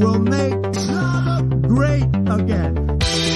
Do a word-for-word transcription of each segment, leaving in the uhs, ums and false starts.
will make Schlager great again.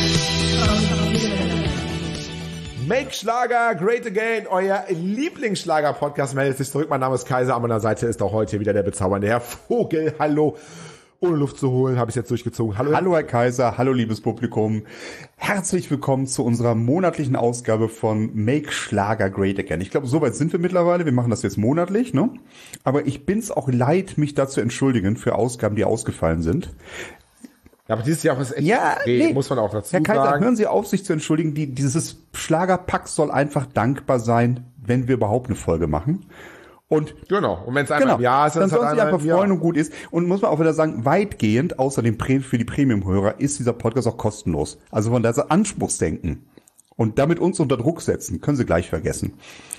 Make Schlager Great Again, euer Lieblingsschlager-Podcast meldet sich zurück. Mein Name ist Kaiser, an meiner Seite ist auch heute wieder der bezaubernde Herr Vogel. Hallo. Ohne Luft zu holen, habe ich jetzt durchgezogen. Hallo. Hallo Herr Kaiser, hallo liebes Publikum. Herzlich willkommen zu unserer monatlichen Ausgabe von Make Schlager Great Again. Ich glaube, soweit sind wir mittlerweile. Wir machen das jetzt monatlich, ne? Aber ich bin's auch leid, mich da zu entschuldigen für Ausgaben, die ausgefallen sind. Ja, aber dieses Jahr ist echt ja, nee. muss man auch dazu Herr Kaiser, sagen. hören Sie auf, sich zu entschuldigen. Die, dieses Schlagerpack soll einfach dankbar sein, wenn wir überhaupt eine Folge machen. Und genau. Und wenn es einmal genau, im Jahr ist, dann soll sich einfach freuen ja. und gut ist. Und muss man auch wieder sagen, weitgehend, außer dem Prä- für die Premium-Hörer, ist dieser Podcast auch kostenlos. Also von daher Anspruchsdenken und damit uns unter Druck setzen, können Sie gleich vergessen.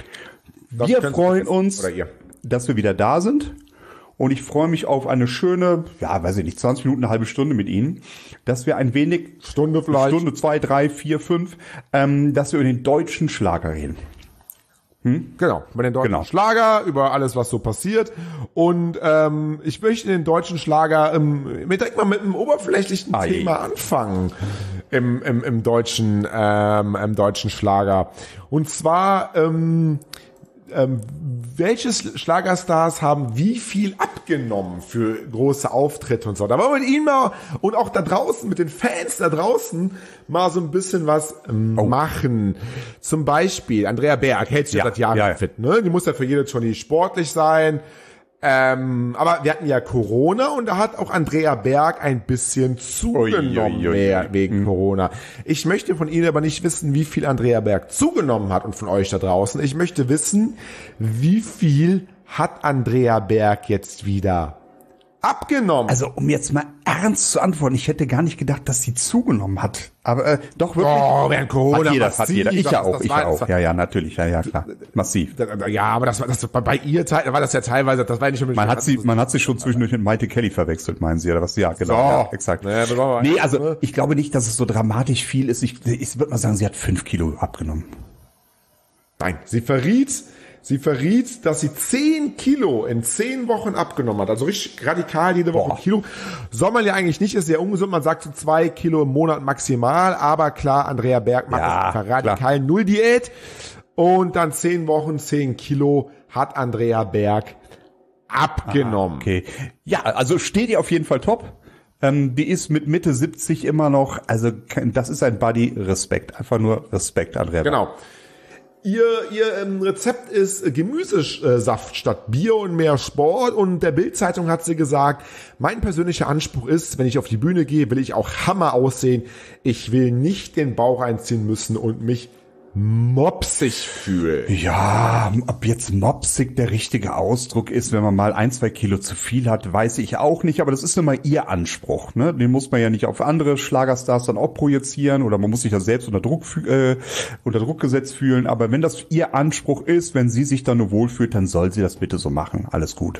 Das wir freuen uns, oder ihr. dass wir wieder da sind. Und ich freue mich auf eine schöne, ja, weiß ich nicht, zwanzig Minuten, eine halbe Stunde mit Ihnen, dass wir ein wenig, Stunde vielleicht, Stunde, zwei, drei, vier, fünf, ähm, dass wir über den deutschen Schlager reden. Hm? Genau, über den deutschen genau. Schlager, über alles, was so passiert. Und ähm, ich möchte den deutschen Schlager ähm, direkt mal mit einem oberflächlichen ah, Thema je. anfangen im, im, im deutschen ähm, im deutschen Schlager. Und zwar ähm, ähm, welche Schlagerstars haben wie viel abgenommen für große Auftritte und so. Da wollen wir mit Ihnen mal und auch da draußen, mit den Fans da draußen mal so ein bisschen was ähm, oh. machen. Zum Beispiel Andrea Berg hält sich ja, seit Jahren ja, ja. fit. Ne? Die muss ja für jede Tournee sportlich sein. Ähm, aber wir hatten ja Corona und da hat auch Andrea Berg ein bisschen zugenommen ui, ui, ui. mehr wegen mhm. Corona. Ich möchte von Ihnen aber nicht wissen, wie viel Andrea Berg zugenommen hat und von euch da draußen. Ich möchte wissen, wie viel hat Andrea Berg jetzt wieder abgenommen? Also um jetzt mal ernst zu antworten, ich hätte gar nicht gedacht, dass sie zugenommen hat. Aber äh, doch wirklich. Oh, während Corona hat jeder, massiv, hat jeder. Ich ja auch, das ich war, ja auch. war, ja, ja, natürlich, ja, ja, klar, massiv. Ja, aber das war das bei ihr da war das ja teilweise, das war nicht nur man hat sie, man hat sie schon zwischendurch mit Maite Kelly verwechselt, meinen Sie oder was? Ja, genau, so. ja, exakt. Ja, nee, also ich glaube nicht, dass es so dramatisch viel ist. Ich, ich würde mal sagen, sie hat fünf Kilo abgenommen. Nein, sie verriet. Sie verriet, dass sie zehn Kilo in zehn Wochen abgenommen hat. Also richtig radikal jede Woche Boah. Kilo. Soll man ja eigentlich nicht, ist sehr ungesund. Man sagt so zwei Kilo im Monat maximal. Aber klar, Andrea Berg macht ja, das radikal Null Diät. Und dann zehn Wochen, zehn Kilo hat Andrea Berg abgenommen. Ah, okay. Ja, also steht ihr auf jeden Fall top. Ähm, die ist mit Mitte siebzig immer noch, also das ist ein Buddy Respekt. Einfach nur Respekt, Andrea Berg. Genau. Ihr, ihr ähm, Rezept ist Gemüsesaft statt Bier und mehr Sport. Und der Bild-Zeitung hat sie gesagt, mein persönlicher Anspruch ist, wenn ich auf die Bühne gehe, will ich auch Hammer aussehen. Ich will nicht den Bauch einziehen müssen und mich mopsig fühlen. Ja, ob jetzt mopsig der richtige Ausdruck ist, wenn man mal ein, zwei Kilo zu viel hat, weiß ich auch nicht. Aber das ist nun mal ihr Anspruch, ne? Den muss man ja nicht auf andere Schlagerstars dann auch projizieren oder man muss sich ja selbst unter Druck, äh, unter Druck gesetzt fühlen. Aber wenn das ihr Anspruch ist, wenn sie sich dann nur wohlfühlt, dann soll sie das bitte so machen. Alles gut.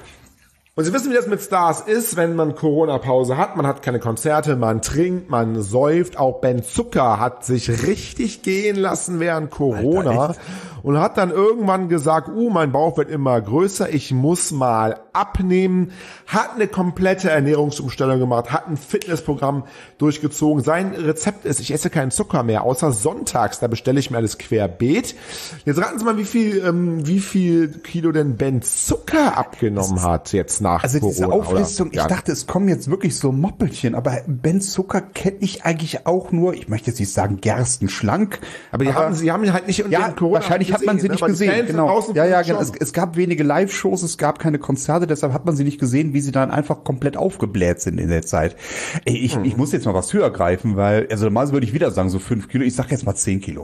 Und Sie wissen, wie das mit Stars ist, wenn man Corona-Pause hat. Man hat keine Konzerte, man trinkt, man säuft. Auch Ben Zucker hat sich richtig gehen lassen während Corona. Alter, und hat dann irgendwann gesagt, uh, mein Bauch wird immer größer, ich muss mal abnehmen. Hat eine komplette Ernährungsumstellung gemacht, hat ein Fitnessprogramm durchgezogen. Sein Rezept ist, ich esse keinen Zucker mehr, außer sonntags, da bestelle ich mir alles querbeet. Jetzt raten Sie mal, wie viel, ähm, wie viel Kilo denn Ben Zucker abgenommen hat jetzt nach also Corona. Diese Auflistung, oder? ich dachte, es kommen jetzt wirklich so Moppelchen, aber Ben Zucker kenne ich eigentlich auch nur, ich möchte jetzt nicht sagen gerstenschlank. Aber die aber, haben, sie haben halt nicht unter ja, Corona wahrscheinlich hat man sie ne? nicht Aber gesehen, genau. Ja, ja, genau. schon. Es, es gab wenige Live-Shows, es gab keine Konzerte, deshalb hat man sie nicht gesehen, wie sie dann einfach komplett aufgebläht sind in der Zeit. Ey, ich, hm. ich muss jetzt mal was höher greifen, weil, also normalerweise würde ich wieder sagen, so fünf Kilo, ich sag jetzt mal zehn Kilo.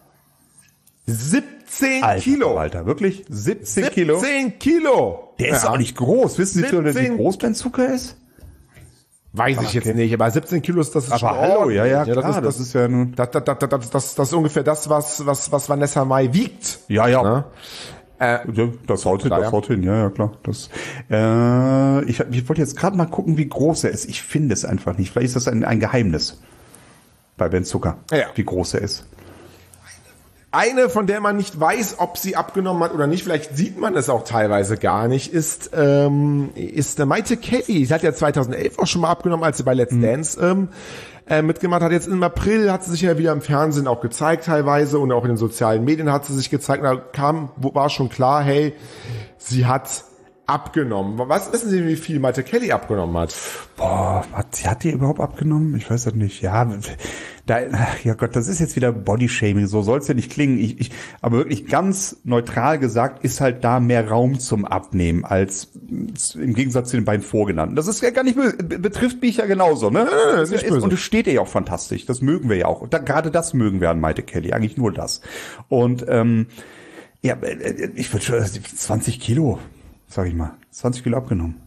siebzehn Alter, Kilo. Alter, wirklich? siebzehn Kilo? siebzehn Kilo. Der ist ja. auch nicht groß. Wissen Sie, wie siebzehn groß Ben Zucker ist? Weiß Aber ich jetzt okay. nicht, aber siebzehn Kilo ist das ist Aber schon hallo, ordentlich. ja, ja, das klar, ist, das, das ist ja nun... Das, das, das, das, das, das ist ungefähr das, was, was, was Vanessa Mai wiegt. Ja, ja. Ne? Äh, das haut hin, das ja. haut hin, ja, ja, klar. Das, äh, ich, ich wollte jetzt gerade mal gucken, wie groß er ist. Ich finde es einfach nicht. Vielleicht ist das ein, ein Geheimnis bei Ben Zucker, ja. wie groß er ist. Eine, von der man nicht weiß, ob sie abgenommen hat oder nicht, vielleicht sieht man es auch teilweise gar nicht, ist ähm, ist der Maite Kelly. Sie hat ja zweitausendelf auch schon mal abgenommen, als sie bei Let's Dance ähm, äh, mitgemacht hat. Jetzt im April hat sie sich ja wieder im Fernsehen auch gezeigt teilweise und auch in den sozialen Medien hat sie sich gezeigt. Da kam, war schon klar, hey, sie hat abgenommen. Was wissen Sie, wie viel Maite Kelly abgenommen hat? Boah, hat, hat die überhaupt abgenommen? Ich weiß das nicht. Ja, da, ja Gott, das ist jetzt wieder Bodyshaming. So soll es ja nicht klingen. Ich, ich, aber wirklich ganz neutral gesagt, ist halt da mehr Raum zum Abnehmen als im Gegensatz zu den beiden vorgenannten. Das ist ja gar nicht, betrifft mich ja genauso, ne? Ja, ja, ist nicht böse. Und es steht ihr ja auch fantastisch. Das mögen wir ja auch. Und da, gerade das mögen wir an Maite Kelly. Eigentlich nur das. Und, ähm, ja, ich würde schon zwanzig Kilo. Sag ich mal, zwanzig Kilo abgenommen.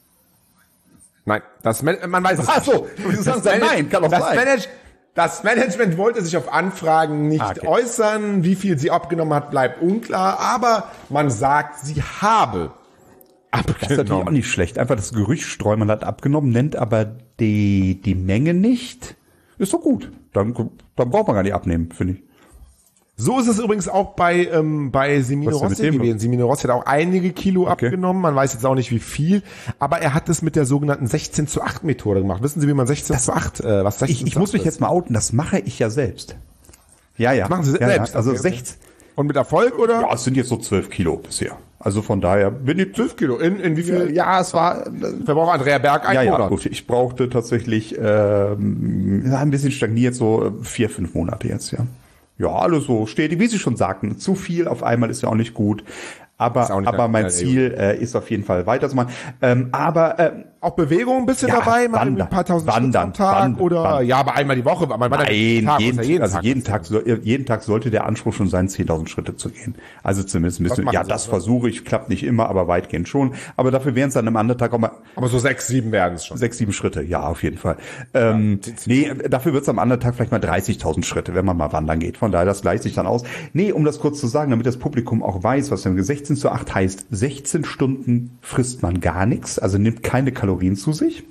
Nein, das Man- man weiß es Ach nicht. so, du sagst ja nein, kann doch das sein. Manage- das Management wollte sich auf Anfragen nicht Ah, okay. äußern. Wie viel sie abgenommen hat, bleibt unklar. Aber man sagt, sie habe Das ist natürlich auch abgenommen. nicht schlecht. Einfach das Gerücht streuen, man hat abgenommen, nennt aber die, die Menge nicht. Ist doch gut. Dann, dann braucht man gar nicht abnehmen, finde ich. So ist es übrigens auch bei ähm, bei Semino Was ist denn mit Rossi dem gewesen. Semino Rossi hat auch einige Kilo Okay. abgenommen. Man weiß jetzt auch nicht wie viel. Aber er hat es mit der sogenannten sechzehn zu acht Methode gemacht. Wissen Sie, wie man sechzehn zu acht, äh, was sechzehn Ich, ich zu muss acht mich ist? jetzt mal outen, das mache ich ja selbst. Ja, ja. machen Sie ja, selbst? Ja. Also Okay, okay. sechzehn, Und mit Erfolg, oder? ja, es sind jetzt so zwölf Kilo bisher. Also von daher bin ich zwölf Kilo. In, in wie viel Ja, es war, verbraucht Andrea Berg ein ja, ja, Monat? gut. Ich brauchte tatsächlich, ähm, ja, ein bisschen stagniert, so äh, vier, fünf Monate jetzt, ja. Ja, alles so steht, wie Sie schon sagten, zu viel auf einmal ist ja auch nicht gut. Aber, auch nicht aber mein ja, Ziel äh, ist auf jeden Fall weiterzumachen. Ähm, aber äh, Auch Bewegung ein bisschen Ja, dabei, mal wandern, ein paar tausend Schritte wandern, am Tag wandern, oder wandern. ja, aber einmal die Woche, aber man wandert Nein, Tag, jeden, muss ja also Tag jeden Tag, so- jeden Tag sollte der Anspruch schon sein, zehntausend Schritte zu gehen. Also zumindest ein bisschen, machen ja, Sie, das ne? versuche ich, klappt nicht immer, aber weitgehend schon. Aber dafür wären es dann am anderen Tag auch mal Aber so sechs, sieben werden es schon. sechs, sieben Schritte, ja, auf jeden Fall. Ähm, nee, dafür wird es am anderen Tag vielleicht mal dreißigtausend Schritte, wenn man mal wandern geht. Von daher, das gleicht sich dann aus. Nee, um das kurz zu sagen, damit das Publikum auch weiß, was denn sechzehn zu acht heißt, sechzehn Stunden frisst man gar nichts, also nimmt keine Kalorien zu sich.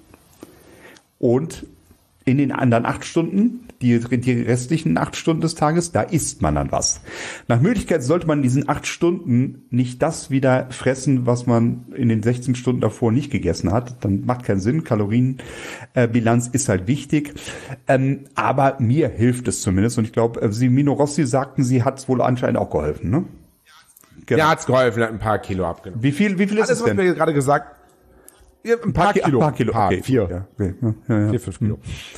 Und in den anderen acht Stunden, die, die restlichen acht Stunden des Tages, da isst man dann was. Nach Möglichkeit sollte man in diesen acht Stunden nicht das wieder fressen, was man in den sechzehn Stunden davor nicht gegessen hat. Dann macht keinen Sinn. Kalorienbilanz ist halt wichtig. Ähm, aber mir hilft es zumindest. Und ich glaube, Semino Rossi sagten, sie hat es wohl anscheinend auch geholfen, ne? Genau. Ja, hat's geholfen, hat ein paar Kilo abgenommen. Wie viel, wie viel ist Alles, es was denn? wir gerade gesagt, ja, ein paar, Ki- Kilo. Ein paar Kilo, Paar, okay. vier. Ja, okay. Ja, ja, ja. Vier, fünf Kilo.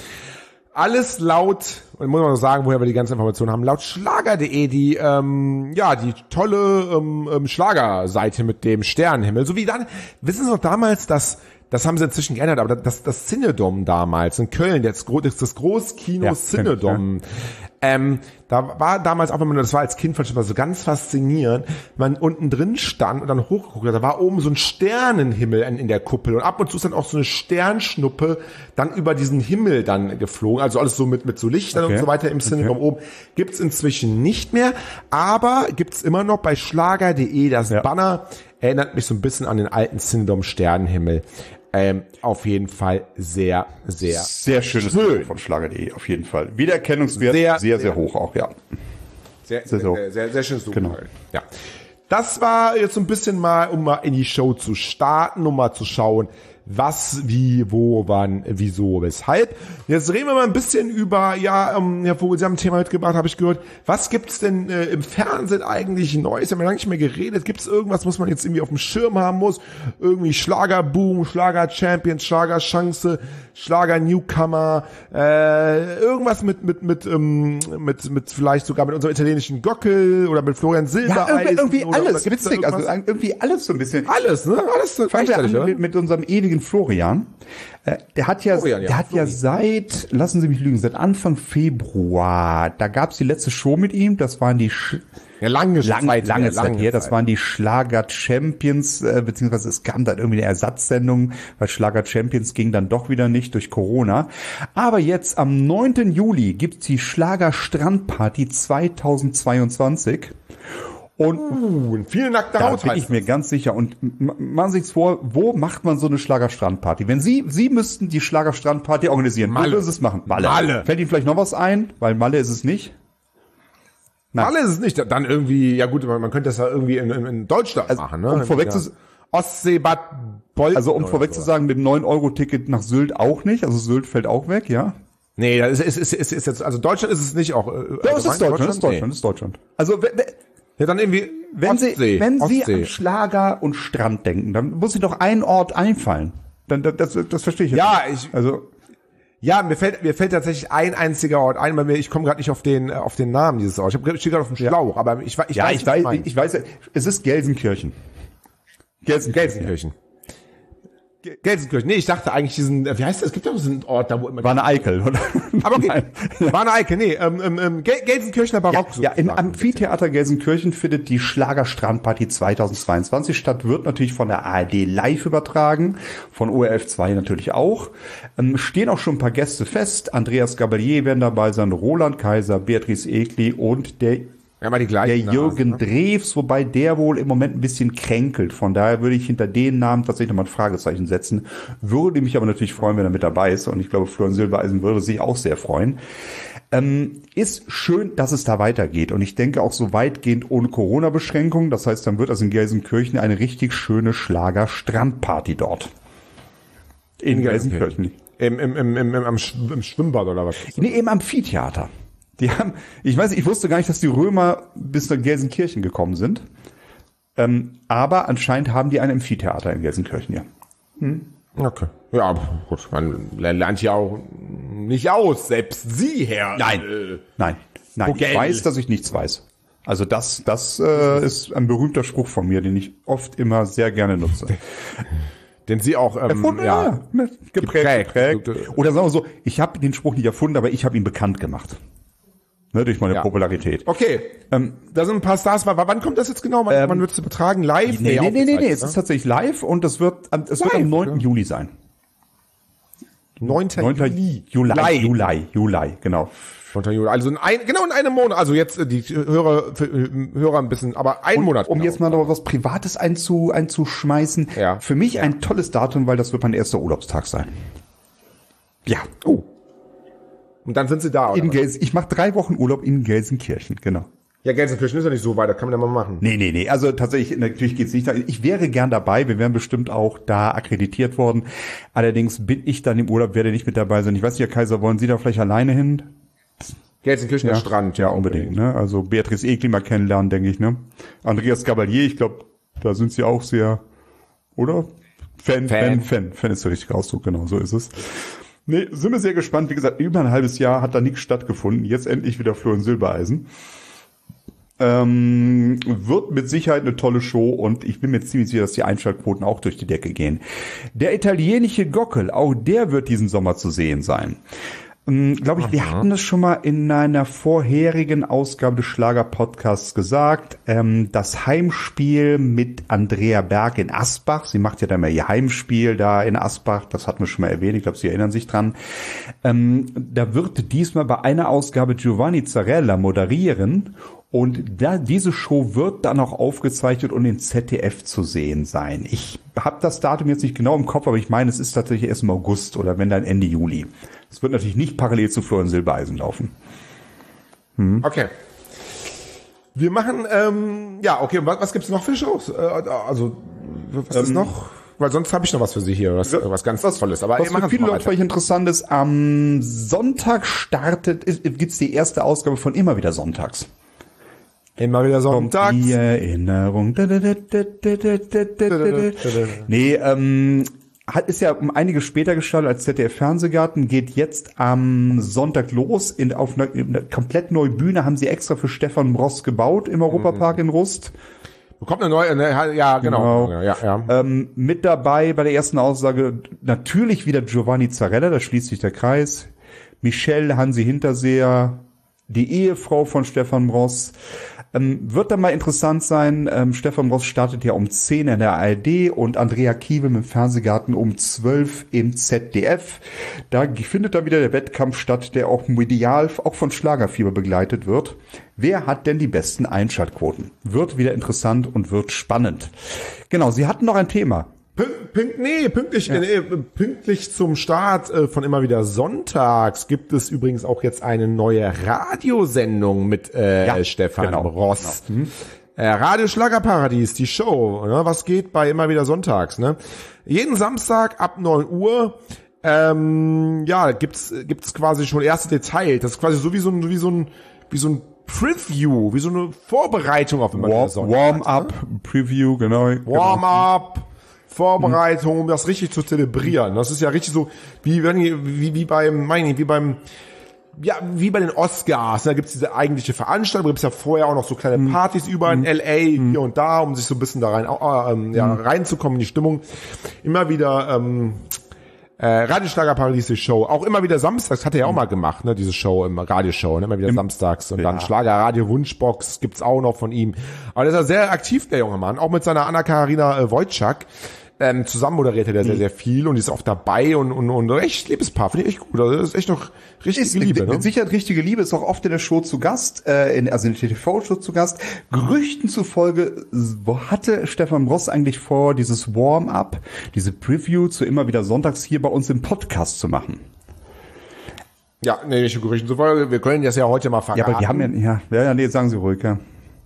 Alles laut, und muss man noch sagen, woher wir die ganze Information haben, laut Schlager punkt de, die, ähm, ja, die tolle ähm, ähm, Schlagerseite mit dem Sternenhimmel. So wie dann, wissen Sie noch damals, dass, das haben sie inzwischen geändert, aber das, das Cinedom damals in Köln, das, das, das Großkino Ja, Cinedom, ähm, da war damals, auch wenn man das war als Kind, fand ich das so ganz faszinierend, man unten drin stand und dann hochgeguckt hat, da war oben so ein Sternenhimmel in, in der Kuppel und ab und zu ist dann auch so eine Sternschnuppe dann über diesen Himmel dann geflogen, also alles so mit, mit so Lichtern Okay. und so weiter im Cinedom oben. Gibt's inzwischen nicht mehr, aber gibt's immer noch bei Schlager punkt de das Ja. Banner, erinnert mich so ein bisschen an den alten Cinedom Sternenhimmel. Ähm, auf jeden Fall sehr, sehr Sehr schönes schön. Logo von Schlager punkt de, auf jeden Fall. Wiedererkennungswert Sehr, sehr, sehr, sehr hoch auch, ja. Sehr, Sehr, sehr, sehr, sehr, sehr, sehr schönes Logo. Genau. Ja. Das war jetzt so ein bisschen mal, um mal in die Show zu starten, um mal zu schauen, was, wie, wo, wann, wieso, weshalb. Jetzt reden wir mal ein bisschen über, ja, ähm, Herr Vogel, Sie haben ein Thema mitgebracht, habe ich gehört. Was gibt's denn äh, im Fernsehen eigentlich Neues? Wir haben lange nicht mehr geredet. Gibt's irgendwas, was man jetzt irgendwie auf dem Schirm haben muss? Irgendwie Schlagerboom, Schlager-Champions, Schlager-Chance, Schlager-Newcomer, äh, irgendwas mit, mit, mit, ähm, mit, mit vielleicht sogar mit unserem italienischen Gockel oder mit Florian Ja, Silbereisen. irgendwie, irgendwie oder, alles, oder gibt's da witzig, also irgendwas? irgendwie alles so ein bisschen. Alles, ne? Alles so Fangen wir gleichzeitig, an oder? mit, mit unserem ewigen Florian. Äh, der hat ja, Florian, ja, der hat ja Flori. seit, lassen Sie mich lügen, seit Anfang Februar, da gab's die letzte Show mit ihm, das waren die Sch Ja, lange Lang, Zeit. lange her, Zeit lange her, das Zeit. waren die Schlager Champions, äh, beziehungsweise es kam dann irgendwie eine Ersatzsendung, weil Schlager Champions ging dann doch wieder nicht durch Corona. Aber jetzt am neunten Juli gibt's die Schlager Strandparty zweitausendzweiundzwanzig. Und Uh, viel nackte da Haut bin heißt ich mir ganz sicher. Und m- machen Sie sich's vor, wo macht man so eine Schlagerstrandparty? Wenn Sie, Sie müssten die Schlagerstrandparty organisieren, Malle. wo würden Sie es machen? Malle. Malle. Fällt Ihnen vielleicht noch was ein? Weil Malle ist es nicht. Nein. Malle ist es nicht. Dann irgendwie, ja gut, man, man könnte das ja irgendwie in, in, in Deutschland Also, machen, ne? um vorweg ja. zu, Ostsee, Bad Bolten. also um oder vorweg so. zu sagen, mit dem neun Euro Ticket nach Sylt auch nicht. Also Sylt fällt auch weg, ja. Nee, das ist, ist, ist, ist jetzt, also Deutschland ist es nicht auch. Äh, Ja, es ist allgemein Deutschland, es ist Deutschland, Nee. es ist Deutschland. Also wenn, Ja, dann irgendwie wenn Ostsee, Sie, wenn Sie Ostsee. an Schlager und Strand denken, dann muss Ihnen doch ein Ort einfallen. Dann, das, das, das verstehe ich jetzt Ja, nicht. ich- also Ja, mir fällt mir fällt tatsächlich ein einziger Ort ein, weil mir ich komme gerade nicht auf den äh, auf den Namen dieses Orts. Ich habe stehe gerade auf dem Schlauch, aber ich, ich ja, weiß, ich was du weiß, meinst. ich weiß, es ist Gelsenkirchen. Gelsenkirchen. Gelsenkirchen. Ge- Gelsenkirchen. Nee, ich dachte eigentlich diesen, äh, wie heißt das? Es gibt doch so einen Ort, da wo immer. War eine Eikel, oder? Aber okay, Nein. war eine Eike. Nee, ähm, ähm, ähm, Gel Gelsenkirchener Barock. Ja, im sozusagen. Amphitheater Gelsenkirchen findet die Schlager-Strandparty zweitausendzweiundzwanzig statt, wird natürlich von der A R D live übertragen, von O R F zwei natürlich auch. Ähm, stehen auch schon ein paar Gäste fest. Andreas Gabalier werden dabei sein, Roland Kaiser, Beatrice Egli und der Ja, mal die Der gleichen. Jürgen Namen, ne? Drews, wobei der wohl im Moment ein bisschen kränkelt. Von daher würde ich hinter den Namen tatsächlich nochmal ein Fragezeichen setzen. Würde mich aber natürlich freuen, wenn er mit dabei ist. Und ich glaube, Florian Silbereisen würde sich auch sehr freuen. Ähm, ist schön, dass es da weitergeht. Und ich denke auch so weitgehend ohne Corona-Beschränkungen. Das heißt, dann wird also in Gelsenkirchen eine richtig schöne Schlager-Strandparty dort. In, In Gelsenkirchen. Im, im, im, im, im, am Schw- im Schwimmbad oder was? Nee, im Amphitheater. Die haben, ich weiß, ich wusste gar nicht, dass die Römer bis nach Gelsenkirchen gekommen sind. Ähm, aber anscheinend haben die ein Amphitheater in Gelsenkirchen, ja. Okay. Ja, gut, man lernt ja auch nicht aus, selbst Sie, Herr. Nein. Äh, Nein, nein, ich Vogel. weiß, dass ich nichts weiß. Also das, das äh, ist ein berühmter Spruch von mir, den ich oft immer sehr gerne nutze. den Sie auch, ähm, Erfunden, ja. ja, ne, geprägt, Geprägt. geprägt. Oder sagen wir so, ich habe den Spruch nicht erfunden, aber ich habe ihn bekannt gemacht. Ne, durch meine Ja. Popularität. Okay, ähm, da sind ein paar Stars. W- Wann kommt das jetzt genau? Wann, wann wird es übertragen? Live? Nee, nee, nee, nee, nee, aufgezeichnet, es ist tatsächlich live und es wird, am- es wird Live, am neunten ja. Juli sein. ne? neunten neunten Juli. Juli, Juli. Juli, Juli, genau. neunten Juli. Also in ein, genau in einem Monat. Also jetzt äh, die Hörer, für, äh, Hörer ein bisschen, aber ein Monat. Um genau. jetzt mal noch was Privates einzu, einzuschmeißen. Ja. Für mich ein tolles Datum, weil das wird mein erster Urlaubstag sein. Ja. Oh. Und dann sind Sie da, oder? In was? Gels ich mache drei Wochen Urlaub in Gelsenkirchen, genau. Ja, Gelsenkirchen ist ja nicht so weit, das kann man ja mal machen. Nee, nee, nee. Also tatsächlich, natürlich geht's nicht. Ich wäre gern dabei. Wir wären bestimmt auch da akkreditiert worden. Allerdings bin ich dann im Urlaub, werde nicht mit dabei sein. Ich weiß nicht, Herr Kaiser, wollen Sie da vielleicht alleine hin? Gelsenkirchen, der Strand. Ja, unbedingt. Ne? Also Beatrice Egli mal kennenlernen, denke ich. Ne? Andreas Gabalier, ich glaube, da sind Sie auch sehr, oder? Fan, Fan, Fan. Fan. Fan ist der richtige Ausdruck, genau, so ist es. Nee, sind wir sehr gespannt. Wie gesagt, über ein halbes Jahr hat da nichts stattgefunden. Jetzt endlich wieder Florian Silbereisen. Ähm, wird mit Sicherheit eine tolle Show und ich bin mir ziemlich sicher, dass die Einschaltquoten auch durch die Decke gehen. Der italienische Gockel, auch der wird diesen Sommer zu sehen sein. Ähm, Glaube ich, wir hatten das schon mal in einer vorherigen Ausgabe des Schlager-Podcasts gesagt. Ähm, das Heimspiel mit Andrea Berg in Asbach. Sie macht ja dann mal ihr Heimspiel da in Asbach. Das hatten wir schon mal erwähnt. Ich glaube, Sie erinnern sich dran. Ähm, da wird diesmal bei einer Ausgabe Giovanni Zarella moderieren. Und da, diese Show wird dann auch aufgezeichnet und in Z D F zu sehen sein. Ich habe das Datum jetzt nicht genau im Kopf, aber ich meine, es ist tatsächlich erst im August oder wenn dann Ende Juli. Es wird natürlich nicht parallel zu Florian Silbereisen laufen. Okay. Wir machen, ähm, ja, okay, und was, was gibt's noch für Shows? Äh, also, was ist noch? Weil sonst habe ich noch was für Sie hier, was, Ja, was ganz Tolles. Aber Was ey, machen für Sie viele mal Leute weiter. vielleicht interessant ist, am Sonntag startet, ist, gibt's die erste Ausgabe von Immer wieder Sonntags. Immer wieder Sonntags. Die Erinnerung. Nee, ähm, hat, ist ja um einiges später gestartet als Z D F-Fernsehgarten, geht jetzt am Sonntag los. In, auf einer, in einer komplett neue Bühne haben sie extra für Stefan Bross gebaut im Europapark in Rust. Bekommt eine neue, eine, ja, genau. Genau. Ja, ja. Ähm, mit dabei bei der ersten Aussage natürlich wieder Giovanni Zarella, da schließt sich der Kreis. Michelle Hansi Hinterseher, die Ehefrau von Stefan Bross. Ähm, wird dann mal interessant sein, ähm, Stefan Bross startet ja um zehn in der A R D und Andrea Kiewel im Fernsehgarten um zwölf im Z D F. Da findet da wieder der Wettkampf statt, der auch medial auch von Schlagerfieber begleitet wird. Wer hat denn die besten Einschaltquoten? Wird wieder interessant und wird spannend. Genau, Sie hatten noch ein Thema. Pünkt, pünkt, nee, pünktlich, ja. nee, pünktlich zum Start äh, von immer wieder sonntags gibt es übrigens auch jetzt eine neue Radiosendung mit äh, ja, Stefan genau, Ross. Genau. Mhm. Äh, Radio Schlagerparadies, die Show, ne? Was geht bei immer wieder sonntags, ne? Jeden Samstag ab neun Uhr, ähm, ja, gibt's, gibt's quasi schon erste Details. Das ist quasi so wie so ein, wie so ein, wie so ein Preview, wie so eine Vorbereitung auf immer wieder sonntags. Warm-up, ne? Preview, genau. Warm-up. Vorbereitung, um das richtig zu zelebrieren. Das ist ja richtig so, wie wenn wie, wie beim, meine ich, wie beim, ja, wie bei den Oscars. Da gibt's diese eigentliche Veranstaltung, da gibt's ja vorher auch noch so kleine Partys überall in L A, hier und da, um sich so ein bisschen da rein, äh, ähm, ja, reinzukommen in die Stimmung. Immer wieder, ähm, äh, Radio Schlagerparadies, die Show. Auch immer wieder samstags, hat er ja auch mal gemacht, ne, diese Show, im Radioshow, ne, immer wieder Im, samstags. Und ja. dann Schlagerradio Wunschbox gibt's auch noch von ihm. Aber der ist ja sehr aktiv, der junge Mann, auch mit seiner Anna-Karina äh, Wojcik. Ähm, zusammen moderiert er sehr, sehr viel und ist oft dabei und, und, und echt liebes Paar, finde ich echt gut. Also das ist echt noch richtige ist, Liebe. Mit ne? Sicherheit richtige Liebe, ist auch oft in der Show zu Gast, äh, in, also in der T V-Show zu Gast. Gerüchten zufolge, wo hatte Stefan Ross eigentlich vor, dieses Warm-up, diese Preview zu immer wieder sonntags hier bei uns im Podcast zu machen? Ja, nee, nicht Gerüchten zufolge, wir können das ja heute mal verraten. Ja, aber wir haben ja, ja, ja, nee, sagen Sie ruhig, ja.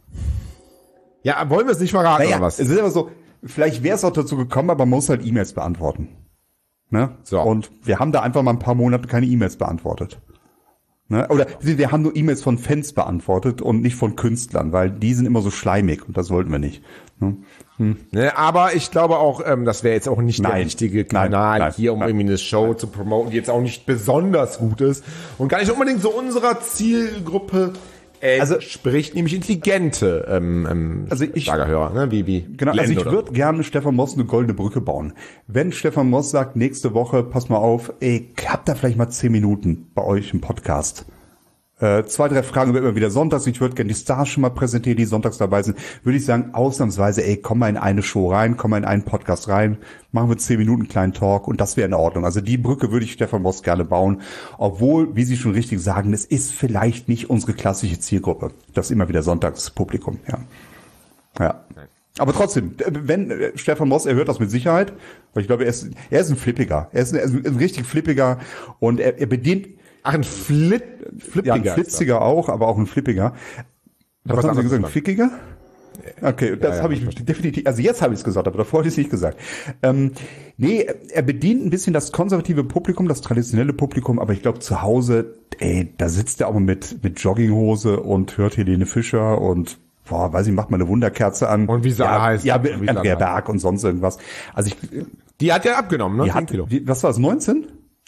Ja, wollen wir es nicht verraten, naja, oder was? Es ist aber so, vielleicht wäre es auch dazu gekommen, aber man muss halt E-Mails beantworten. Ne? So. Und wir haben da einfach mal ein paar Monate keine E-Mails beantwortet. Ne? Oder wir haben nur E-Mails von Fans beantwortet und nicht von Künstlern, weil die sind immer so schleimig und das wollten wir nicht. Ne? Hm. Ne, aber ich glaube auch, ähm, das wäre jetzt auch nicht nein. der richtige Kanal nein, nein, hier, um nein. irgendwie eine Show zu promoten, die jetzt auch nicht besonders gut ist und gar nicht unbedingt so unserer Zielgruppe Äh, also spricht nämlich intelligente ähm, ähm, also ich, Schlagerhörer, ne? Wie, wie genau, Glenn, also ich würde gerne Stefan Moss eine goldene Brücke bauen. Wenn Stefan Moss sagt, nächste Woche, pass mal auf, ey, habt da vielleicht mal zehn Minuten bei euch im Podcast. Äh, zwei, drei Fragen wird immer wieder sonntags. Ich würde gerne die Stars schon mal präsentieren, die sonntags dabei sind. Würde ich sagen, ausnahmsweise, ey, komm mal in eine Show rein, komm mal in einen Podcast rein, machen wir zehn Minuten kleinen Talk und das wäre in Ordnung. Also die Brücke würde ich Stefan Moss gerne bauen. Obwohl, wie Sie schon richtig sagen, es ist vielleicht nicht unsere klassische Zielgruppe. Das ist immer wieder Sonntagspublikum, ja. Ja. Aber trotzdem, wenn äh, Stefan Moss, er hört das mit Sicherheit, weil ich glaube, er ist, er ist ein Flippiger. Er ist ein, er ist ein richtig Flippiger und er, er bedient Ach, ein Flip, Flippiger. Ja, ein Flitziger auch, aber auch ein Flippiger. Was, was haben Sie gesagt? Ein Fickiger? Okay, das ja, ja, habe ich verstehe. definitiv, also jetzt habe ich es gesagt, aber davor hatte ich es nicht gesagt. Ähm, nee, er bedient ein bisschen das konservative Publikum, das traditionelle Publikum, aber ich glaube zu Hause, ey, da sitzt er auch mal mit, mit Jogginghose und hört Helene Fischer und boah, weiß ich, macht mal eine Wunderkerze an. Und wie sie ja, heißt. Ja, Andrea Berg und sonst irgendwas. Also ich, die hat ja abgenommen, ne? Die hat, Kilo. Die, was war es, neunzehn?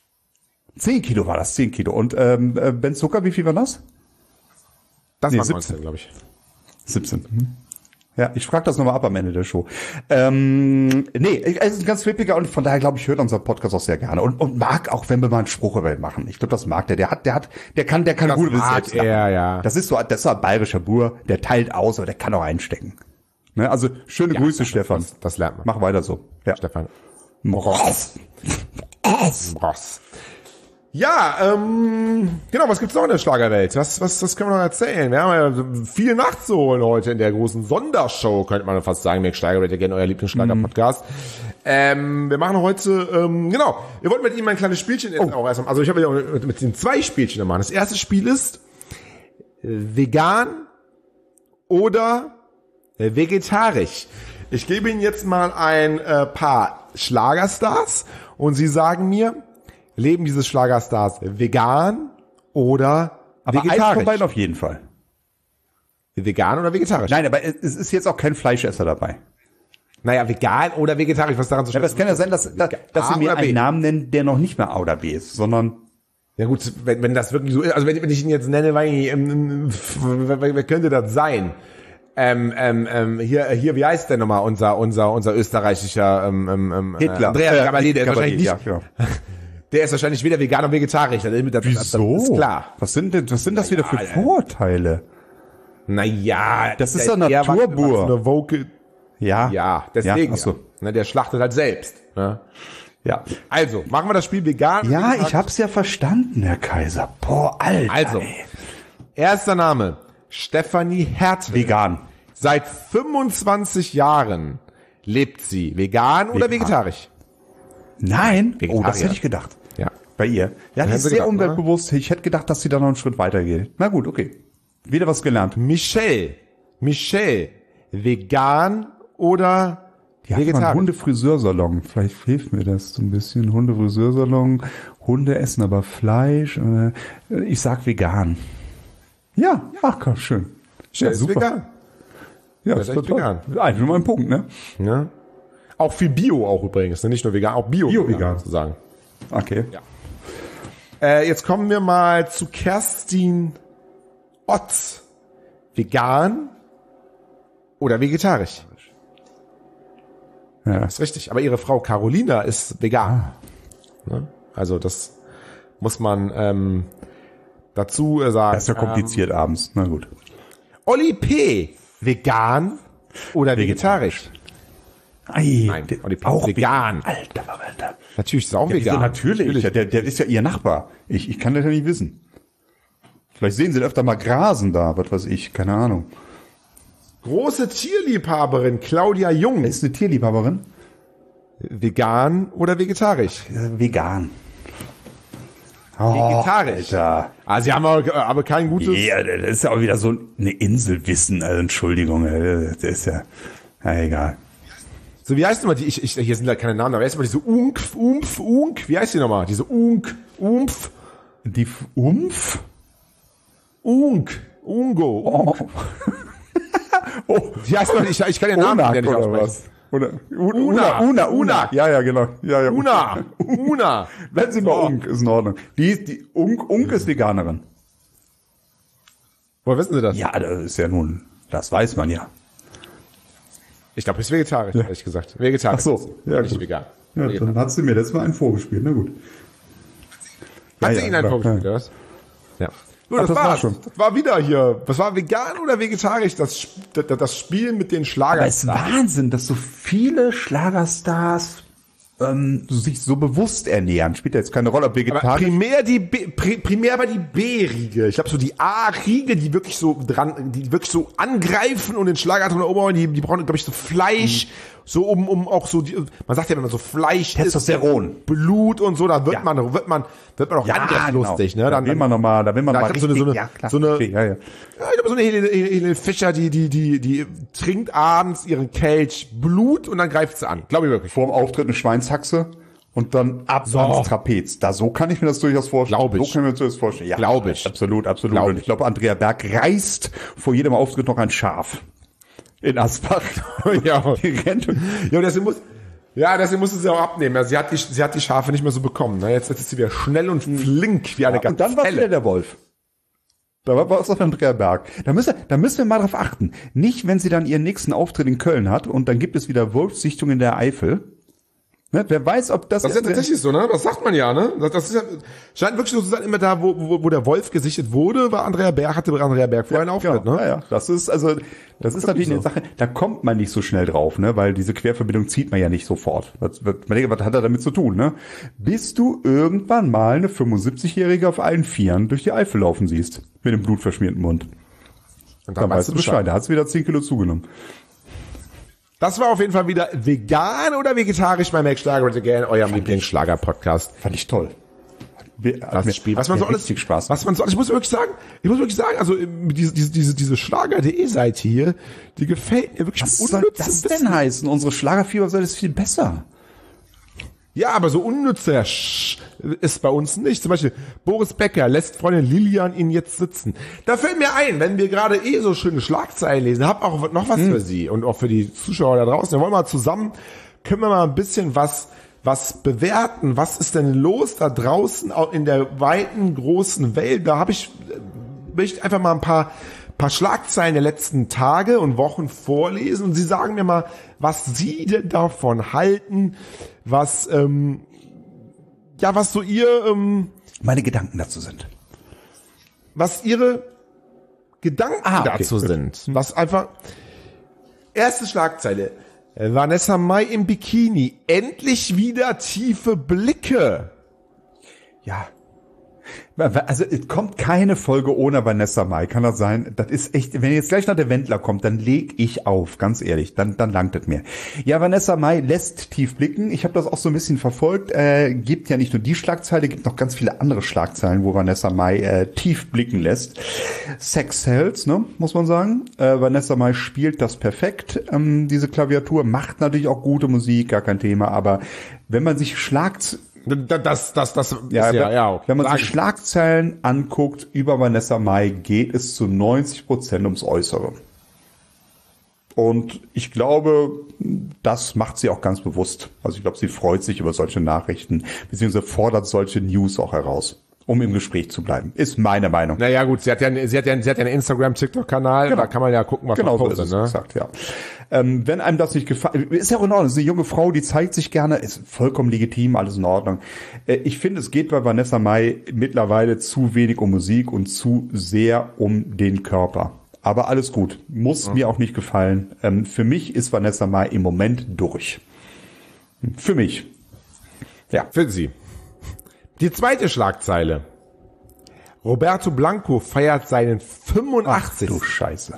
zehn Kilo war das, zehn Kilo. Und ähm, Ben Zucker, wie viel war das? Das nee, war neunzehn, glaube ich. siebzehn. Mhm. Ja, ich frage das nochmal ab am Ende der Show. Ähm, nee, es ist ein ganz flippiger und von daher, glaube ich, hört unser Podcast auch sehr gerne. Und, und mag auch, wenn wir mal einen Spruch über ihn machen. Ich glaube, das mag der. Der hat, der hat, der kann, der kann das gut selbst lachen. Er, ja. Das ist so, das ist so ein bayerischer Bur, der teilt aus, aber der kann auch einstecken. Ne? Also, schöne ja, Grüße, das, Stefan. Das, das lernt man. Mach weiter so. Ja. Stefan. Ross. Ross. Ross. Ja, ähm, genau, was gibt's noch in der Schlagerwelt? Was, was, was können wir noch erzählen? Wir haben ja viel nachzuholen heute in der großen Sondershow, könnte man fast sagen. Mir Schlagerwelt, gerne euer Lieblingsschlager-Podcast. Mm. Ähm, wir machen heute, ähm, genau, wir wollten mit ihm ein kleines Spielchen jetzt oh. auch erstmal, also ich habe ja mit, mit den zwei Spielchen gemacht. Das erste Spiel ist äh, vegan oder äh, vegetarisch. Ich gebe Ihnen jetzt mal ein äh, paar Schlagerstars und Sie sagen mir, leben diese Schlagerstars vegan oder aber vegetarisch? Eins von beiden auf jeden Fall. Vegan oder vegetarisch? Nein, aber es ist jetzt auch kein Fleischesser dabei. Naja, vegan oder vegetarisch, was daran so schlimm ist? Ja, aber es kann ja sein, dass, dass, dass Sie mir einen Namen nennen, der noch nicht mehr A oder B ist, sondern... Ja gut, wenn, wenn das wirklich so ist, also wenn, wenn ich ihn jetzt nenne, weil ich, ähm, wer, wer könnte das sein? Ähm, ähm, ähm, hier, hier, wie heißt der nochmal, unser, unser, unser österreichischer, ähm, ähm, Hitler. Andreas äh, Gabalier, der ist wahrscheinlich nicht... Ja, genau. Der ist wahrscheinlich weder vegan noch vegetarisch. Das, das, Wieso? Das ist klar. Was sind denn, was sind das wieder für Vorurteile? Naja, das ist doch Naturbur. Eine Vocal. Ja. Ja, deswegen. Ja, ach so. Ja. Der schlachtet halt selbst. Ne? Ja. Also, machen wir das Spiel vegan. Ja, ich hab's ja verstanden, Herr Kaiser. Boah, Alter. Also, ey. Erster Name. Stefanie Hertel. Vegan. Seit fünfundzwanzig Jahren Lebt sie vegan oder Vegan. vegetarisch? Nein, oh, das Vegetarier. hätte ich gedacht. Ja. Bei ihr. Ja, die Hätten ist Sie sehr gedacht, umweltbewusst. Ich hätte gedacht, dass sie da noch einen Schritt weiter geht. Na gut, okay. Wieder was gelernt. Michelle. Michelle. Vegan oder Die hat mal einen vegetarisch? Hundefriseursalon. Vielleicht hilft mir das so ein bisschen. Hundefriseursalon. Hunde essen aber Fleisch. Äh, Ich sag vegan. Ja, ach komm, schön. Michelle ist vegan. Ja, Das ist echt toll. vegan. Einfach mal ein Punkt, ne? Ja. Auch viel Bio auch übrigens, ne? Nicht nur vegan, auch Bio. Bio-vegan. Sozusagen. Okay. Ja. Äh, jetzt kommen wir mal zu Kerstin Otz. Vegan oder vegetarisch? Ja. Das ist richtig. Aber ihre Frau Carolina ist vegan. Ne? Also das muss man ähm, dazu äh, sagen. Das ist ja kompliziert abends. Na gut. Olli P. Vegan oder vegetarisch? Ei, Nein, der- Olli P. auch vegan. Alter, Alter. Natürlich ist er auch Ja, wieso vegan. natürlich. Ja, der, der ist ja ihr Nachbar. Ich, ich kann das ja nicht wissen. Vielleicht sehen sie öfter mal grasen da, was weiß ich, keine Ahnung. Große Tierliebhaberin Claudia Jung. Ist eine Tierliebhaberin? Vegan oder vegetarisch? Äh, vegan. Vegetarisch. Alter. Ah, sie haben aber, aber kein gutes. Ja, das ist ja auch wieder so eine Inselwissen. Also Entschuldigung, äh, das ist ja, na egal. So, wie heißt nochmal die? Ich, ich, hier sind da keine Namen, aber erstmal diese Unkf, Umf, Unk. Wie heißt die nochmal? Diese Unk, Umf, Die F- Umf? Unk, Ungo. Oh. oh. Wie heißt noch? Ich, ich kann den Namen Unak ja nicht oder aussprechen. was? Oder, U- Una. Una, Una, Una. Unak. Ja, ja, genau. Ja, ja. Una, Una. Wenn sie mal So. Unk, ist in Ordnung. Die, die Unk, Unk ist Veganerin. Woher wissen Sie das? Ja, das ist ja nun, das weiß man ja. Ich glaube, ist vegetarisch, ehrlich gesagt. Vegetarisch. Ach so. Ja, nicht gut. vegan. Ja, dann hat sie mir das mal einen vorgespielt. Na gut. Hat Ja, sie ja, Ihnen einen klar. vorgespielt, oder was? Ja. Gut, Ach, das, das war war's. schon. Das war wieder hier. Was war vegan oder vegetarisch? Das, Sp- das, das Spiel mit den Aber Schlagern. es ist Wahnsinn, dass so viele Schlagerstars ähm, sich so bewusst ernähren. Spielt ja jetzt keine Rolle, ob Aber vegetarisch. primär die B, pri, primär war die B-Riege. Ich glaube so die A-Riege, die wirklich so dran, die wirklich so angreifen und den Schlager drin erobern, die, die brauchen, glaube ich, so Fleisch, so um, um auch so, die, man sagt ja, wenn man so Fleisch Testosteron. isst, Blut und so, da wird Ja. man, wird man, wird man auch angriffslustig, ne? Da will man noch mal, da will man Da mal gibt's so eine- richtig, so eine- ja, klar. so eine- Okay, ja, ja. Ja, ich glaube, so eine Helene, Helene Fischer, die, die, die, die trinkt abends ihren Kelch Blut und dann greift sie an. Glaube ich wirklich. Vor dem Auftritt eine Schweinshaxe und dann ab So. ans Trapez. Da, so kann ich mir das durchaus vorstellen. Glaub ich. So kann ich mir das vorstellen. Ja, Glaub ich. Absolut, absolut. Glaub und ich glaube, Andrea Berg reißt vor jedem Auftritt noch ein Schaf. In Asbach. Ja. Die rennt. Ja, und deswegen muss, ja, deswegen musste sie auch abnehmen. Also sie hat die, sie hat die Schafe nicht mehr so bekommen. Ne? Jetzt, jetzt ist sie wieder schnell und flink wie eine Und dann war wieder Gazelle. der Wolf. Da war was auf Andrea Berg. Da müssen, da müssen wir mal drauf achten. Nicht, wenn sie dann ihren nächsten Auftritt in Köln hat und dann gibt es wieder Wolfssichtungen in der Eifel. Ne? Wer weiß, ob das... Das ist ja tatsächlich so, ne? Das sagt man ja, ne? Das, das ist ja, scheint wirklich so zu sein, immer da, wo, wo, wo der Wolf gesichtet wurde, war Andrea Berg, hatte Andrea Berg vorher einen Auftritt, ja, ne? ja, ja. Das ist also, das ist natürlich so. eine Sache, da kommt man nicht so schnell drauf, ne, weil diese Querverbindung zieht man ja nicht sofort. Was, was, man denkt, was hat er damit zu tun, ne? Bis du irgendwann mal eine fünfundsiebzigjährige auf allen Vieren durch die Eifel laufen siehst, mit dem blutverschmierten Mund. Und Dann weißt du Bescheid, da hat es wieder zehn Kilo zugenommen. Das war auf jeden Fall wieder vegan oder vegetarisch bei Make Schlager Great Again, eurem Lieblingsschlager-Podcast. Fand ich toll. Das Spiel, was man so alles, richtig Spaß. was man so, ich muss wirklich sagen, ich muss wirklich sagen, also ähm, diese, diese, diese, diese Schlager.de Seite hier, die gefällt mir wirklich. Was soll unnützes das Wissen. denn heißen? Unsere Schlagerfieber-Seite ist viel besser. Ja, aber so unnützer Sch ist bei uns nicht. Zum Beispiel Boris Becker lässt Freundin Lilian ihn jetzt sitzen. Da fällt mir ein, wenn wir gerade eh so schöne Schlagzeilen lesen, hab auch noch was Hm. für Sie und auch für die Zuschauer da draußen. Wir wollen mal zusammen, können wir mal ein bisschen was was bewerten. Was ist denn los da draußen auch in der weiten großen Welt? Da habe ich möchte einfach mal ein paar paar Schlagzeilen der letzten Tage und Wochen vorlesen und Sie sagen mir mal, was Sie denn davon halten, was ähm, ja, was so Ihr ähm, Meine Gedanken dazu sind. was Ihre Gedanken Ah, okay, dazu gut. sind. Was einfach erste Schlagzeile. Vanessa Mai im Bikini. Endlich wieder tiefe Blicke. Ja. Also es kommt keine Folge ohne Vanessa Mai, kann das sein? Das ist echt, wenn jetzt gleich noch der Wendler kommt, dann leg ich auf, ganz ehrlich, dann dann langt es mir. Ja, Vanessa Mai lässt tief blicken. Ich habe das auch so ein bisschen verfolgt. Äh, gibt ja nicht nur die Schlagzeile, gibt noch ganz viele andere Schlagzeilen, wo Vanessa Mai äh, tief blicken lässt. Sex sells, ne, muss man sagen. Äh, Vanessa Mai spielt das perfekt. Ähm, diese Klaviatur macht natürlich auch gute Musik, gar kein Thema. Aber wenn man sich Schlagzeilen Das, das, das, Ja, ist ja, wenn, ja. wenn man Sagen. sich Schlagzeilen anguckt über Vanessa Mai, geht es zu neunzig Prozent ums Äußere. Und ich glaube, das macht sie auch ganz bewusst. Also ich glaube, sie freut sich über solche Nachrichten, beziehungsweise fordert solche News auch heraus, um im Gespräch zu bleiben. Ist meine Meinung. Naja, gut, sie hat ja, sie hat ja, sie hat ja einen Instagram-TikTok-Kanal, Genau. da kann man ja gucken, was Genau man so postet, ist es ne? exakt, ja. Ähm, wenn einem das nicht gefällt, ist ja auch in Ordnung, ist eine junge Frau, die zeigt sich gerne, ist vollkommen legitim, alles in Ordnung. Äh, ich finde, es geht bei Vanessa Mai mittlerweile zu wenig um Musik und zu sehr um den Körper. Aber alles gut, muss ja. mir auch nicht gefallen. Ähm, für mich ist Vanessa Mai im Moment durch. Für mich. Ja. Für sie. Die zweite Schlagzeile. Roberto Blanco feiert seinen fünfundachtzigsten Ach du Scheiße.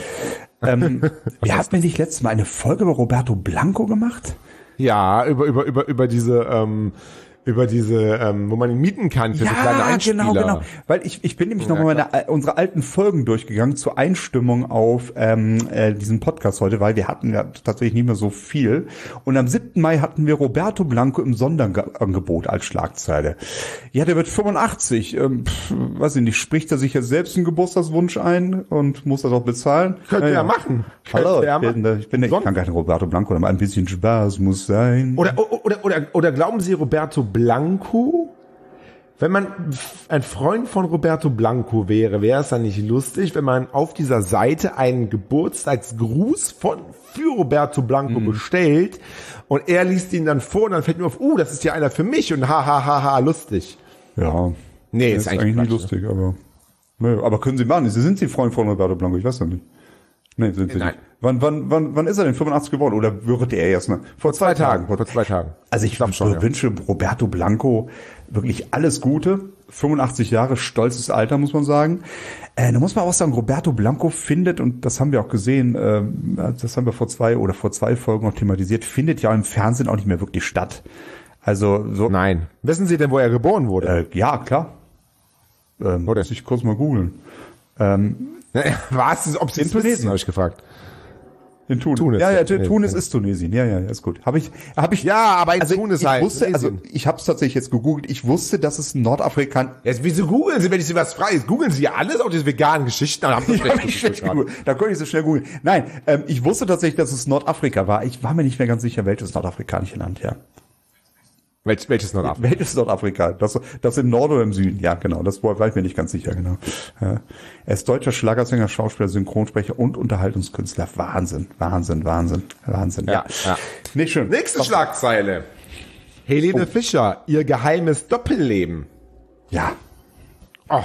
ähm, wir hatten nicht letztes Mal eine Folge über Roberto Blanco gemacht? Ja, über, über, über, über diese, ähm, über diese, ähm, wo man ihn mieten kann für so kleine Einspieler. Genau, genau. Weil ich, ich bin nämlich Ja, noch mal meine, unsere alten Folgen durchgegangen zur Einstimmung auf ähm, äh, diesen Podcast heute, weil wir hatten ja tatsächlich nicht mehr so viel. Und am siebten Mai hatten wir Roberto Blanco im Sonderangebot als Schlagzeile. Ja, der wird fünfundachtzig. Ähm, pff, weiß ich nicht, spricht er sich jetzt selbst einen Geburtstagswunsch ein und muss das auch bezahlen? Könnte ja, er ja. machen. Hallo, Könnte er ich bin, machen. ich bin ich kann gar nicht Roberto Blanco, aber ein bisschen Spaß muss sein. Oder, oder, oder, oder glauben Sie, Roberto Blanco, wenn man ein Freund von Roberto Blanco wäre, wäre es dann nicht lustig, wenn man auf dieser Seite einen Geburtstagsgruß von, für Roberto Blanco Mhm. bestellt und er liest ihn dann vor und dann fällt mir auf, uh, das ist ja einer für mich und ha, ha, ha, ha, lustig. Ja. Nee, ist, ist eigentlich nicht Quatsch, lustig, aber, nö, aber können Sie machen. Sie sind Sie Freund von Roberto Blanco, ich weiß noch nicht. Nee, sind Sie Nein. nicht. Wann, wann, wann, wann ist er denn fünfundachtzig geworden? Oder wird er erst, ne? Vor Zwei Tagen, vor zwei Tagen. Also ich, glaub ich schon, ja. wünsche Roberto Blanco wirklich alles Gute. fünfundachtzig Jahre, stolzes Alter, muss man sagen. Äh, da muss man auch sagen, Roberto Blanco findet, und das haben wir auch gesehen, äh, das haben wir vor zwei oder vor zwei Folgen auch thematisiert, findet ja im Fernsehen auch nicht mehr wirklich statt. Also so. Nein. Wissen Sie denn, wo er geboren wurde? Äh, ja, klar. Ähm, Oder? muss ich kurz mal googeln. Ähm, Was? Ob Sie In es wissen, Tunesien. habe ich gefragt. In Tunis. Tunis, ja, ja, ja. Tunis ist Tunesien. Ja, ja, ist gut. Habe ich, habe ich. Ja, aber in also Tunis ich halt. wusste, also Tunesien. ich habe es tatsächlich jetzt gegoogelt. Ich wusste, dass es Nordafrikan. Jetzt, wieso googeln Sie, wenn ich Sie was frage? Jetzt googeln Sie ja alles, auch diese veganen Geschichten. Dann haben Sie Ja, ich schnell gegoogelt. Da konnte ich so schnell googeln. Nein, ähm, ich wusste tatsächlich, dass es Nordafrika war. Ich war mir nicht mehr ganz sicher, welches nordafrikanische Land, ja. Welch, welches Nordafrika? Welches Nordafrika? Das, das im Norden oder im Süden? Ja, genau. Das war ich mir nicht ganz sicher, genau. Ja. Er ist deutscher Schlagersänger, Schauspieler, Synchronsprecher und Unterhaltungskünstler. Wahnsinn, Wahnsinn, Wahnsinn, Wahnsinn. Ja, ja. Nicht schön. Nächste Schlagzeile. Helene Fischer, ihr geheimes Doppelleben. Ja. Oh,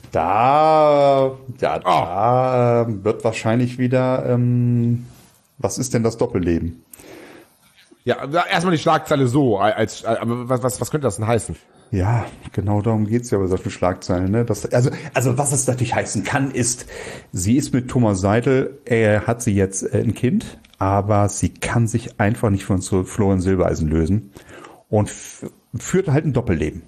Da, ja, da wird wahrscheinlich wieder, ähm, was ist denn das Doppelleben? ja, erstmal die Schlagzeile so, als, aber was, was, was könnte das denn heißen? Ja, genau darum geht's ja bei solchen Schlagzeilen. Ne? Das, also, also was es natürlich heißen kann, ist, sie ist mit Thomas Seidel, er hat sie jetzt äh, ein Kind, aber sie kann sich einfach nicht von so Florian Silbereisen lösen und f- führt halt ein Doppelleben.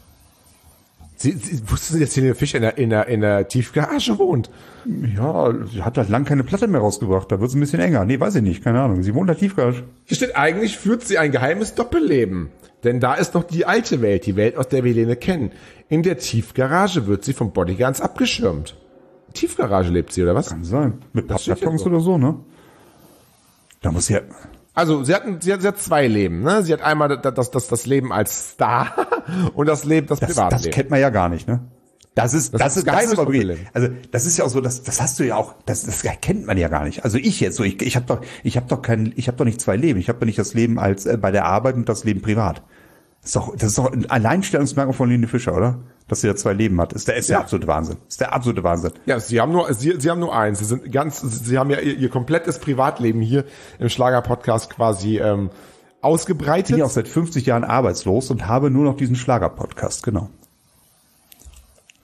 Sie, sie wussten Sie, dass Helene Fischer in der, in der, in der Tiefgarage wohnt? Ja, sie hat halt lang keine Platte mehr rausgebracht, da wird's ein bisschen enger. Nee, weiß ich nicht, keine Ahnung. Sie wohnt in der Tiefgarage. Hier steht, eigentlich führt sie ein geheimes Doppelleben. Denn da ist noch die alte Welt, die Welt, aus der wir Helene kennen. In der Tiefgarage wird sie vom Bodyguards abgeschirmt. Tiefgarage lebt sie, oder was? Kann sein. Mit Das steht Pappkartons hier so. oder so, ne? Da muss ja. Also sie hat, sie hat, sie hat zwei Leben. Ne? Sie hat einmal das, das, das, das Leben als Star und das Leben, das, Das, Privatleben. das kennt man ja gar nicht, ne? Das ist, das, Das ist, ist das geheimes ist aber wirklich, Doppelleben. also, das ist ja auch so, das, das hast du ja auch, das, das kennt man ja gar nicht. Also ich jetzt so, ich, ich habe doch, ich habe doch kein, ich habe doch nicht zwei Leben. Ich habe doch nicht das Leben als, äh, bei der Arbeit und das Leben privat. Das ist doch, das ist doch ein Alleinstellungsmerkmal von Helene Fischer, oder? Dass sie da zwei Leben hat. Ist der, ist der Ja. absolute Wahnsinn. Ist der absolute Wahnsinn. Ja, sie haben nur, sie, sie haben nur eins. Sie sind ganz, sie haben ja ihr, ihr komplettes Privatleben hier im Schlager-Podcast quasi ähm, Ich ausgebreitet. bin ja auch seit fünfzig Jahren arbeitslos und habe nur noch diesen Schlager-Podcast, genau.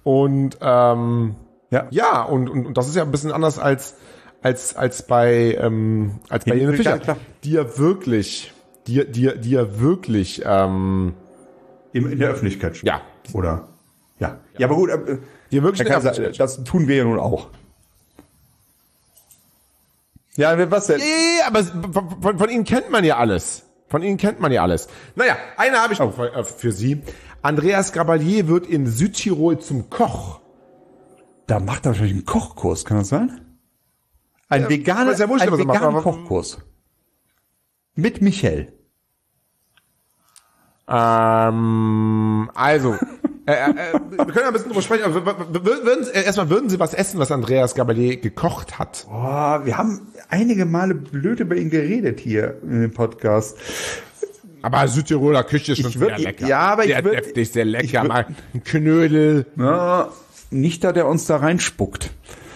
Und ähm, Ja. ja, und, und, und das ist ja ein bisschen anders als als als bei ähm, als bei Ja, Helene Fischer, klar. die ja wirklich, die die die ja wirklich ähm, In, in der Öffentlichkeit. ja, Oder? Ja. Ja, aber gut, äh, die wirklich Herr Kaiser, äh, das tun wir ja nun auch. Ja, was denn? Nee, aber von, von, von Ihnen kennt man ja alles. Von Ihnen kennt man ja alles. Naja, eine habe ich noch für, äh, für Sie. Andreas Gabalier wird in Südtirol zum Koch. Da macht er wahrscheinlich einen Kochkurs, kann das sein? Ein Ja, veganer, weiß ja wurscht, ein was er macht, veganer aber- Kochkurs. Mit Michael. Ähm, also, äh, äh, wir können ja ein bisschen drüber sprechen. Aber w- w- würden, Sie- äh, erstmal würden Sie was essen, was Andreas Gabalier gekocht hat? Oh, wir haben einige Male blöd über ihn geredet hier in dem Podcast. Aber Südtiroler Küche ist schon Ich würd- sehr lecker. ja, aber ich sehr würd- deftig, sehr lecker. ich würd- Mal ein Knödel. Na, nicht da, der uns da reinspuckt.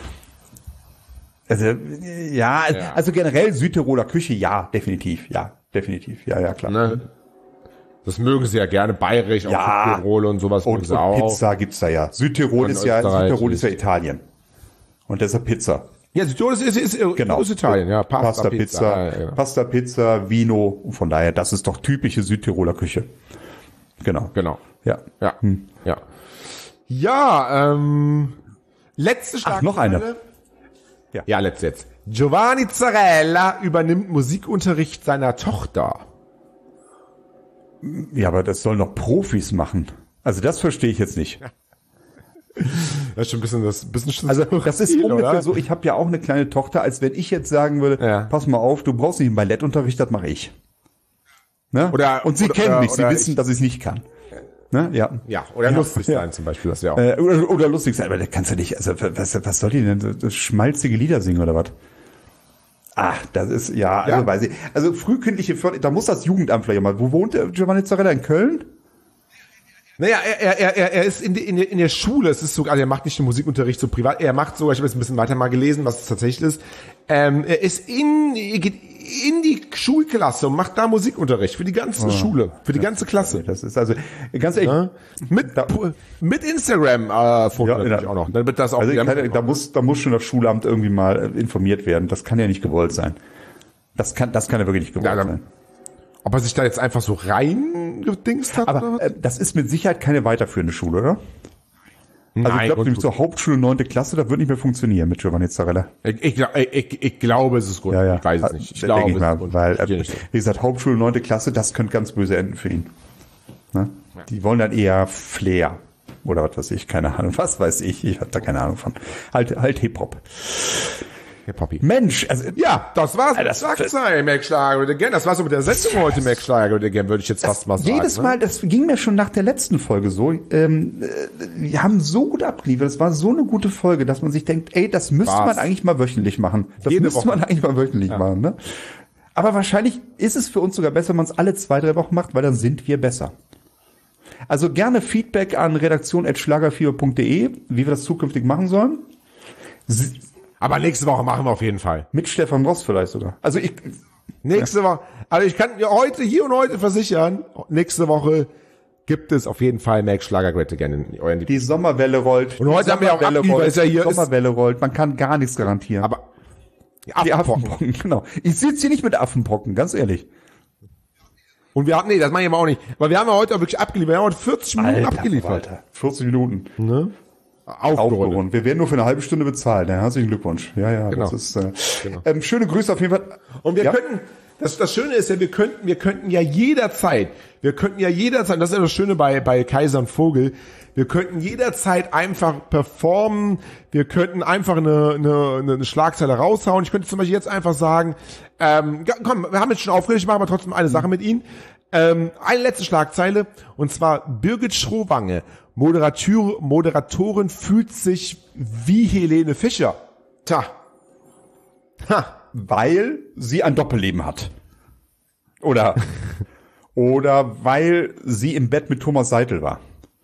Also, ja, Ja. also generell Südtiroler Küche, ja, definitiv, ja, definitiv, ja, ja, klar. Ne? Das mögen Sie ja gerne. Bayerisch, auch Ja. Südtirol und sowas mögen Und, Sie und auch. Pizza gibt's da ja. Südtirol Und ist ja, Österreich Südtirol ist ja ist- Italien. Und deshalb Pizza. Ja, Südtirol ist, ist, ist, Genau. ist Italien, ja. Pasta, Pasta, Pizza, Pizza. Ja, ja. Pasta, Pizza, Vino. Und von daher, das ist doch typische Südtiroler Küche. Genau. Genau. Ja. Ja, ja. Ja, ähm, letzte Schlagzeile. noch eine. Ja. ja, letzte jetzt. Giovanni Zarella übernimmt Musikunterricht seiner Tochter. Ja, aber das sollen doch Profis machen. Also das verstehe ich jetzt nicht. Das ist schon ein bisschen das, bisschen schon Also das ist viel, ungefähr oder? so, ich habe ja auch eine kleine Tochter, als wenn ich jetzt sagen würde, Ja. pass mal auf, du brauchst nicht einen Ballettunterricht, das mache ich. Ne? Oder- Und sie oder- kennen oder- mich, sie oder wissen, ich- dass ich es nicht kann. Ne? Ja. Ja, oder Ja. lustig Ja. sein zum Beispiel, das wäre auch. Äh, oder, oder lustig sein, aber das kannst du nicht, also was, was soll die denn, so- so schmalzige Lieder singen oder was? Ah, das ist, ja, also Ja. weiß ich. Also frühkindliche Förderung, da muss das Jugendamt vielleicht mal. Wo wohnt der Giovanni Zarella? In Köln? Naja, er, er, er, er ist in, die, in, der, in der Schule, es ist sogar, also er macht nicht den Musikunterricht so privat, er macht sogar, ich habe jetzt ein bisschen weiter mal gelesen, was es tatsächlich ist, ähm, er ist in, er geht in die Schulklasse und macht da Musikunterricht für die ganze Schule, für die ganze Klasse. Das ist also, ganz ehrlich, Ja? Mit, mit Instagram-Foto Ja, natürlich ja. auch noch. Dann wird das auch also wieder keine, da mitgenommen. muss, da muss schon das Schulamt irgendwie mal äh, informiert werden. Das kann ja nicht gewollt sein. Das kann, das kann ja wirklich nicht gewollt Ja, dann- sein. Ob er sich da jetzt einfach so reingedingst hat oder Aber was? äh, das ist mit Sicherheit keine weiterführende Schule, oder? Also ich glaube, nämlich zur Hauptschule neunte Klasse, das wird nicht mehr funktionieren mit Giovanni Zarella. Ich, ich, glaub- ich, ich, ich glaube, es ist gut. Ja, ja. Ich weiß es nicht. Ich Denke glaube, ich es mal, ist gut. weil, Ich äh, stehe nicht so. wie gesagt, Hauptschule neunte Klasse, das könnte ganz böse enden für ihn. Ne? Die wollen dann eher Flair oder was weiß ich, keine Ahnung, was weiß ich, ich habe da keine Ahnung von. Halt, halt Hip-Hop. Herr Poppy. Mensch, also Ja, das war's mit das- Schlagzeilen, Mac Schlager oder again. Das war's so mit der Sendung heute, Mac Schlager oder again, würde ich jetzt fast mal sagen. jedes ne? Mal, das ging mir schon nach der letzten Folge so, ähm, äh, wir haben so gut abgeliefert, es war so eine gute Folge, dass man sich denkt, ey, das müsste War's. man eigentlich mal wöchentlich machen. Das Jede müsste Woche. man eigentlich mal wöchentlich machen, ne? Aber wahrscheinlich ist es für uns sogar besser, wenn man es alle zwei, drei Wochen macht, weil dann sind wir besser. Also gerne Feedback an redaktion at schlagerfieber punkt de, wie wir das zukünftig machen sollen. S- Aber nächste Woche machen wir auf jeden Fall. Mit Stefan Ross vielleicht sogar. Also ich, Nächste Woche. Also ich kann dir heute, hier und heute versichern, nächste Woche gibt es auf jeden Fall Mac Schlager Great Again in euren die Sommerwelle rollt. Und heute die haben wir auch Sommerwelle abgeliefert, rollt, ist ja hier- die Sommerwelle rollt. Man kann gar nichts garantieren. Aber die die Affenpocken. Affenpocken, genau. Ich sitze hier nicht mit Affenpocken, ganz ehrlich. Und wir haben, nee, das mache ich aber auch nicht. Weil wir haben ja heute auch wirklich abgeliefert. Wir haben heute vierzig Minuten abgeliefert. Alter, vierzig Minuten. Aufgerundet. Aufgerundet. Wir werden nur für eine halbe Stunde bezahlt. Ja, herzlichen Glückwunsch. Ja, ja, Genau. das ist, äh, Genau. ähm, schöne Grüße auf jeden Fall. Und wir Ja. könnten, das, das Schöne ist ja, wir könnten, wir könnten ja jederzeit, wir könnten ja jederzeit, das ist ja das Schöne bei, bei Kaiser und Vogel, wir könnten jederzeit einfach performen, wir könnten einfach eine, eine, eine Schlagzeile raushauen. Ich könnte zum Beispiel jetzt einfach sagen, ähm, ja, komm, wir haben jetzt schon aufgeregt, ich mache aber trotzdem eine Sache mit Ihnen. Ähm, eine letzte Schlagzeile, und zwar Birgit Schrowange, Moderator, Moderatorin fühlt sich wie Helene Fischer. Tja. Ha. Weil sie ein Doppelleben hat. Oder, oder weil sie im Bett mit Thomas Seitel war.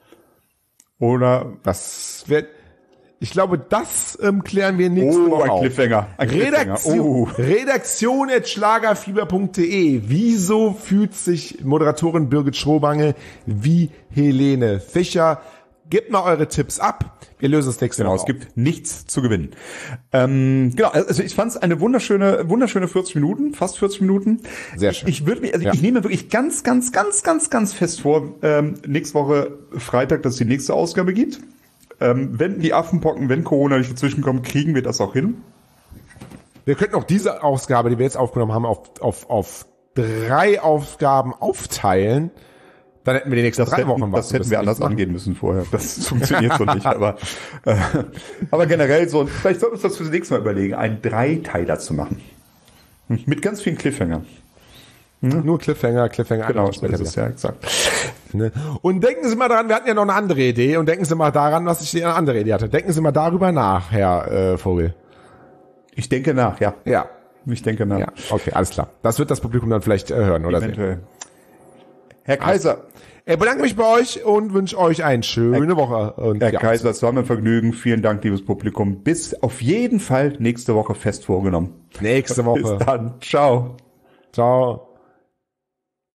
Oder, Das wird, ich glaube, das ähm, klären wir nächste oh, Woche ein auf. Cliffhanger. Ein Cliffhanger. Redaktion, Oh. Redaktion at schlagerfieber punkt de. Wieso fühlt sich Moderatorin Birgit Schrowange wie Helene Fischer? Gebt mal eure Tipps ab. Wir lösen das nächste Genau, Mal es gibt nichts zu gewinnen. Ähm, genau, also ich fand es eine wunderschöne, wunderschöne vierzig Minuten, fast vierzig Minuten. Sehr schön. Ich, ich würde mich, also Ja. ich nehme wirklich ganz, ganz, ganz, ganz, ganz fest vor, ähm, nächste Woche Freitag, dass es die nächste Ausgabe gibt. Ähm, wenn die Affenpocken, wenn Corona nicht dazwischen kommt, kriegen wir das auch hin. Wir könnten auch diese Ausgabe, die wir jetzt aufgenommen haben, auf, auf, auf drei Aufgaben aufteilen. Dann hätten wir die nächsten Das drei hätten, Wochen was. das hätten wir anders machen. angehen müssen vorher. Das funktioniert so nicht. Aber, äh, aber generell so, vielleicht sollten wir uns das fürs nächste Mal überlegen, einen Dreiteiler zu machen. Mit ganz vielen Cliffhanger. Nur Cliffhanger, Cliffhanger. Genau, einfach so ist es ja exakt. Ne? Und denken Sie mal daran, wir hatten ja noch eine andere Idee. Und denken Sie mal daran, was ich eine andere Idee hatte. Denken Sie mal darüber nach, Herr äh, Vogel. Ich denke nach, ja. Ja. Ich denke nach. Ja, okay, alles klar. Das wird das Publikum dann vielleicht äh, hören oder sehen. Eventuell. Herr Kaiser. Ich bedanke mich bei euch und wünsche euch eine schöne Woche. Und Herr ja. Kaiser, es war mir ein Vergnügen. Vielen Dank, liebes Publikum. Bis auf jeden Fall nächste Woche fest vorgenommen. Nächste Woche. Bis dann. Ciao. Ciao.